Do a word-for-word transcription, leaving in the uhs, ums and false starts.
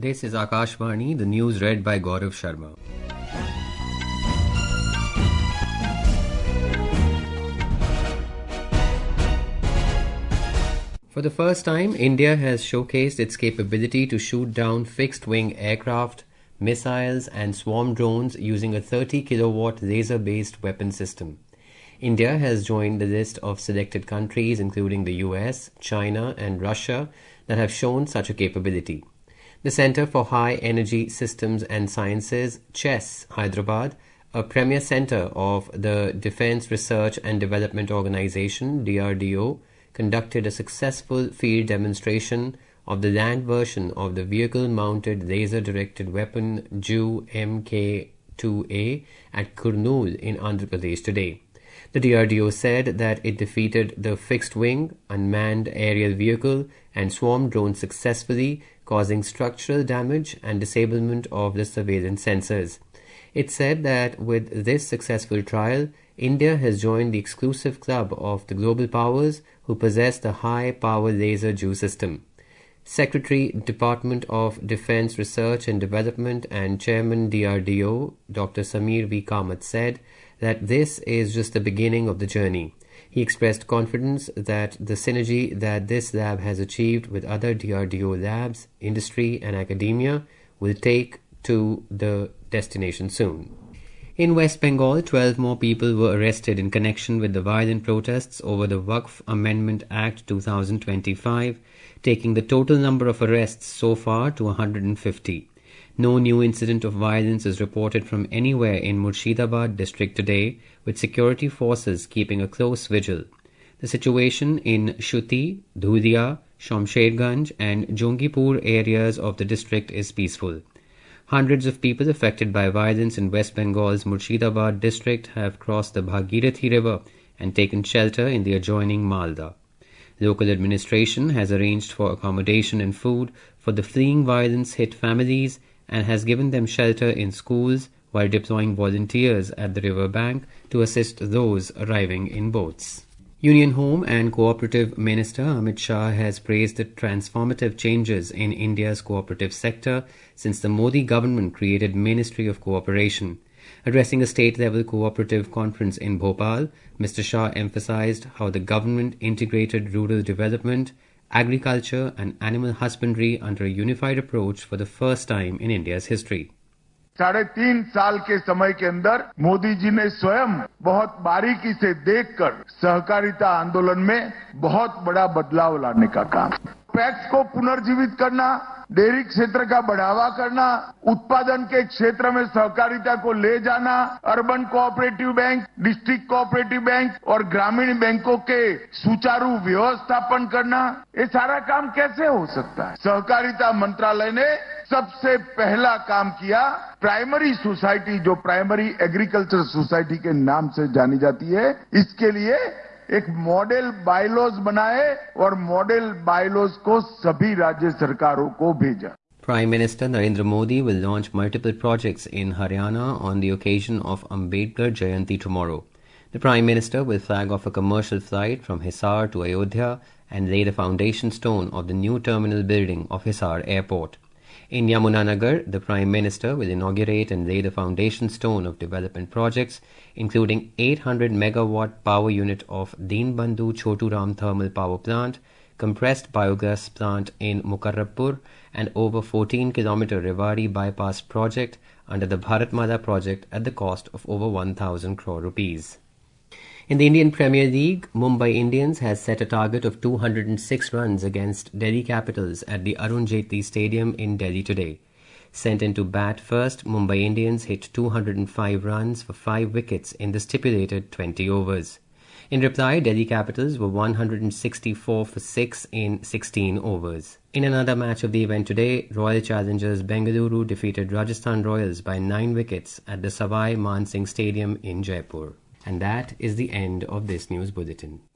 This is Akashvani, the news read by Gaurav Sharma. For the first time, India has showcased its capability to shoot down fixed-wing aircraft, missiles and swarm drones using a thirty kilowatt laser-based weapon system. India has joined the list of selected countries including the U S, China and Russia that have shown such a capability. The Centre for High Energy Systems and Sciences, CHESS, Hyderabad, a premier centre of the Defence Research and Development Organisation, D R D O, conducted a successful field demonstration of the land version of the vehicle-mounted laser-directed weapon J U M K two A at Kurnool in Andhra Pradesh today. The D R D O said that it defeated the fixed-wing, unmanned aerial vehicle and swarm drone successfully, causing structural damage and disablement of the surveillance sensors. It said that with this successful trial, India has joined the exclusive club of the global powers who possess the high-power laser J U system. Secretary, Department of Defence Research and Development and Chairman D R D O, Doctor Samir V. Kamath said that this is just the beginning of the journey. He expressed confidence that the synergy that this lab has achieved with other D R D O labs, industry and academia will take to the destination soon. In West Bengal, twelve more people were arrested in connection with the violent protests over the Waqf Amendment Act two thousand twenty-five, taking the total number of arrests so far to one hundred fifty. No new incident of violence is reported from anywhere in Murshidabad district today, with security forces keeping a close vigil. The situation in Shuti, Dhulia, Shamsherganj and Jongipur areas of the district is peaceful. Hundreds of people affected by violence in West Bengal's Murshidabad district have crossed the Bhagirathi River and taken shelter in the adjoining Malda. Local administration has arranged for accommodation and food for the fleeing violence-hit families and has given them shelter in schools while deploying volunteers at the river bank to assist those arriving in boats. Union Home and Cooperative Minister Amit Shah has praised the transformative changes in India's cooperative sector since the Modi government created Ministry of Cooperation. Addressing a state-level cooperative conference in Bhopal, Mister Shah emphasized how the government integrated rural development, agriculture and animal husbandry under a unified approach for the first time in India's history. साढ़े तीन साल के समय के अंदर मोदी जी ने स्वयं बहुत बारीकी से देखकर सहकारिता आंदोलन में बहुत बड़ा बदलाव लाने का काम, पैक्स को पुनर्जीवित करना, डेयरी क्षेत्र का बढ़ावा करना, उत्पादन के क्षेत्र में सहकारिता को ले जाना, urban cooperative bank, district cooperative bank और ग्रामीण बैंकों के सुचारू व्यवस्थापन करना, ये सारा काम कैसे हो सकता है? सहकारिता मंत्रालय ने सबसे पहला काम किया, प्राइमरी सोसाइटी जो प्राइमरी एग्रीकल्चर सोसाइटी के नाम से जानी जाती है, इसके लिए एक मॉडल बायलॉज बनाए और मॉडल बायलॉज को सभी राज्य सरकारों को भेजा. Prime Minister Narendra Modi will launch multiple projects in Haryana on the occasion of Ambedkar Jayanti tomorrow. The Prime Minister will flag off a commercial flight from Hisar to Ayodhya and lay the foundation stone of the new terminal building of Hisar Airport. In Yamunanagar, the Prime Minister will inaugurate and lay the foundation stone of development projects, including eight hundred megawatt power unit of Deenbandhu Chotu Ram Thermal Power Plant, compressed biogas plant in Mukarrabpur, and over fourteen kilometer Rewari bypass project under the Bharatmala project at the cost of over one thousand crore rupees. In the Indian Premier League, Mumbai Indians has set a target of two hundred six runs against Delhi Capitals at the Arun Jaitley Stadium in Delhi today. Sent into bat first, Mumbai Indians hit two hundred five runs for five wickets in the stipulated twenty overs. In reply, Delhi Capitals were one hundred sixty-four for six in sixteen overs. In another match of the event today, Royal Challengers Bengaluru defeated Rajasthan Royals by nine wickets at the Savai Man Singh Stadium in Jaipur. And that is the end of this news bulletin.